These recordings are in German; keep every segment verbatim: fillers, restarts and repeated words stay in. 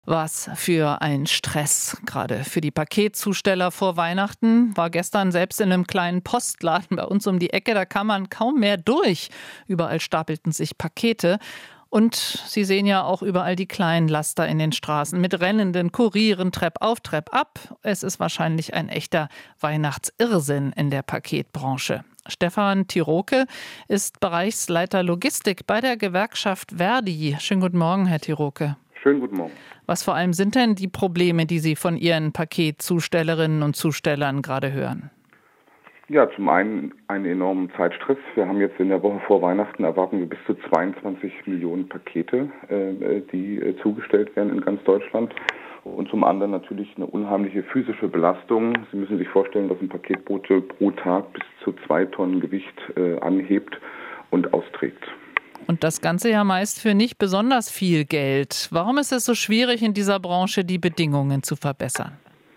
Was für ein Stress, gerade für die Paketzusteller vor Weihnachten. War gestern selbst in einem kleinen Postladen bei uns um die Ecke, da kam man kaum mehr durch. Überall stapelten sich Pakete. Und Sie sehen ja auch überall die kleinen Laster in den Straßen mit rennenden Kurieren, Trepp auf, Trepp ab. Es ist wahrscheinlich ein echter Weihnachtsirrsinn in der Paketbranche. Stefan Tiroke ist Bereichsleiter Logistik bei der Gewerkschaft ver.di. Schönen guten Morgen, Herr Tiroke. Schönen guten Morgen. Was vor allem sind denn die Probleme, die Sie von Ihren Paketzustellerinnen und Zustellern gerade hören? Ja, zum einen einen enormen Zeitstress. Wir haben jetzt in der Woche vor Weihnachten, erwarten wir bis zu zweiundzwanzig Millionen Pakete, äh, die äh, zugestellt werden in ganz Deutschland. Und zum anderen natürlich eine unheimliche physische Belastung. Sie müssen sich vorstellen, dass ein Paketbote pro Tag bis zu zwei Tonnen Gewicht äh, anhebt und austrägt. Und das Ganze ja meist für nicht besonders viel Geld. Warum ist es so schwierig, in dieser Branche die Bedingungen zu verbessern?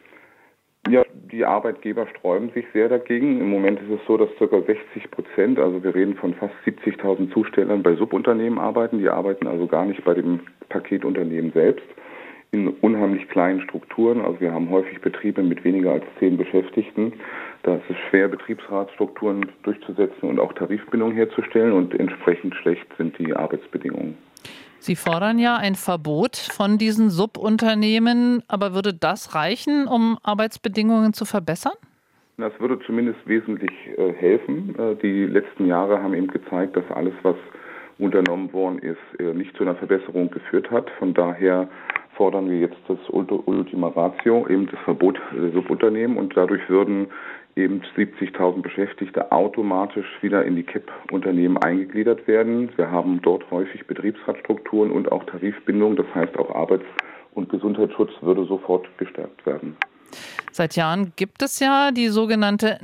Ja, die Arbeitgeber sträuben sich sehr dagegen. Im Moment ist es so, dass ca. sechzig Prozent, also wir reden von fast siebzigtausend Zustellern, bei Subunternehmen arbeiten. Die arbeiten also gar nicht bei dem Paketunternehmen selbst, in unheimlich kleinen Strukturen. Also wir haben häufig Betriebe mit weniger als zehn Beschäftigten. Da ist es schwer, Betriebsratsstrukturen durchzusetzen und auch Tarifbindungen herzustellen, und entsprechend schlecht sind die Arbeitsbedingungen. Sie fordern ja ein Verbot von diesen Subunternehmen, aber würde das reichen, um Arbeitsbedingungen zu verbessern? Das würde zumindest wesentlich äh, helfen. Äh, die letzten Jahre haben eben gezeigt, dass alles, was unternommen worden ist, äh, nicht zu einer Verbesserung geführt hat. Von daher fordern wir jetzt das Ultima Ratio, eben das Verbot der Subunternehmen, und dadurch würden eben siebzigtausend Beschäftigte automatisch wieder in die K I P-Unternehmen eingegliedert werden. Wir haben dort häufig Betriebsratsstrukturen und auch Tarifbindung, das heißt auch Arbeits- und Gesundheitsschutz würde sofort gestärkt werden. Seit Jahren gibt es ja die sogenannte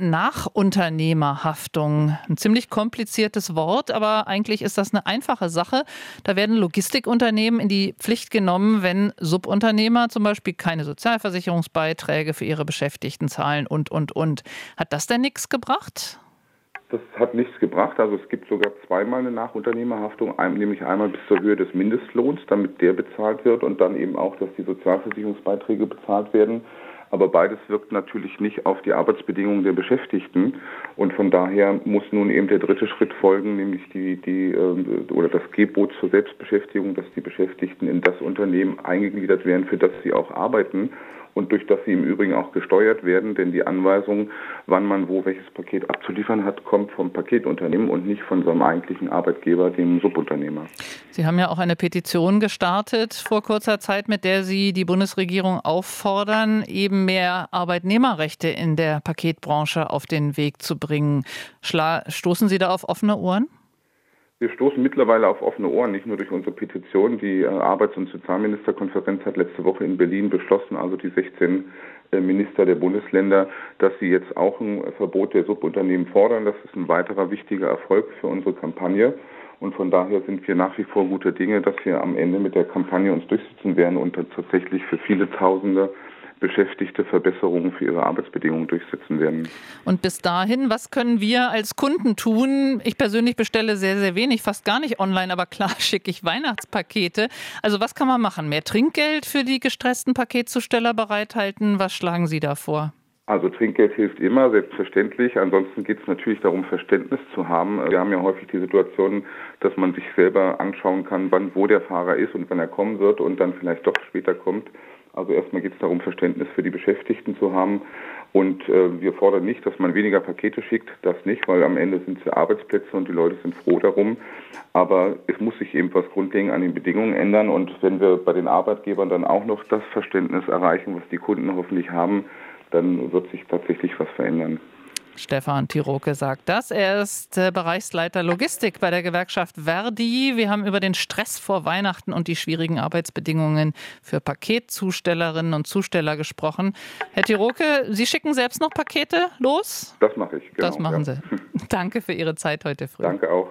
Nachunternehmerhaftung. Ein ziemlich kompliziertes Wort, aber eigentlich ist das eine einfache Sache. Da werden Logistikunternehmen in die Pflicht genommen, wenn Subunternehmer zum Beispiel keine Sozialversicherungsbeiträge für ihre Beschäftigten zahlen und, und, und. Hat das denn nichts gebracht? Das hat nichts gebracht. Also es gibt sogar zweimal eine Nachunternehmerhaftung, nämlich einmal bis zur Höhe des Mindestlohns, damit der bezahlt wird, und dann eben auch, dass die Sozialversicherungsbeiträge bezahlt werden. Aber beides wirkt natürlich nicht auf die Arbeitsbedingungen der Beschäftigten, und von daher muss nun eben der dritte Schritt folgen, nämlich die, die oder das Gebot zur Selbstbeschäftigung, dass die Beschäftigten in das Unternehmen eingegliedert werden, für das sie auch arbeiten und durch das sie im Übrigen auch gesteuert werden, denn die Anweisung, wann man wo welches Paket abzuliefern hat, kommt vom Paketunternehmen und nicht von seinem eigentlichen Arbeitgeber, dem Subunternehmer. Sie haben ja auch eine Petition gestartet vor kurzer Zeit, mit der Sie die Bundesregierung auffordern, eben mehr Arbeitnehmerrechte in der Paketbranche auf den Weg zu bringen. Schla- Stoßen Sie da auf offene Ohren? Wir stoßen mittlerweile auf offene Ohren, nicht nur durch unsere Petition. Die Arbeits- und Sozialministerkonferenz hat letzte Woche in Berlin beschlossen, also die sechzehn Minister der Bundesländer, dass sie jetzt auch ein Verbot der Subunternehmen fordern. Das ist ein weiterer wichtiger Erfolg für unsere Kampagne. Und von daher sind wir nach wie vor guter Dinge, dass wir am Ende mit der Kampagne uns durchsetzen werden und dann tatsächlich für viele Tausende Beschäftigte Verbesserungen für ihre Arbeitsbedingungen durchsetzen werden. Und bis dahin, was können wir als Kunden tun? Ich persönlich bestelle sehr, sehr wenig, fast gar nicht online, aber klar schicke ich Weihnachtspakete. Also was kann man machen? Mehr Trinkgeld für die gestressten Paketzusteller bereithalten? Was schlagen Sie da vor? Also Trinkgeld hilft immer, selbstverständlich. Ansonsten geht es natürlich darum, Verständnis zu haben. Wir haben ja häufig die Situation, dass man sich selber anschauen kann, wann wo der Fahrer ist und wann er kommen wird und dann vielleicht doch später kommt. Also erstmal geht es darum, Verständnis für die Beschäftigten zu haben. Und äh, wir fordern nicht, dass man weniger Pakete schickt, das nicht, weil am Ende sind es Arbeitsplätze und die Leute sind froh darum. Aber es muss sich eben was grundlegend an den Bedingungen ändern. Und wenn wir bei den Arbeitgebern dann auch noch das Verständnis erreichen, was die Kunden hoffentlich haben, dann wird sich tatsächlich was verändern. Stefan Tiroke sagt das. Er ist Bereichsleiter Logistik bei der Gewerkschaft ver.di. Wir haben über den Stress vor Weihnachten und die schwierigen Arbeitsbedingungen für Paketzustellerinnen und Zusteller gesprochen. Herr Tiroke, Sie schicken selbst noch Pakete los? Das mache ich, genau. Das machen ja. Sie. Danke für Ihre Zeit heute früh. Danke auch.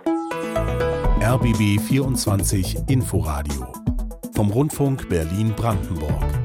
R B B vierundzwanzig Inforadio vom Rundfunk Berlin-Brandenburg.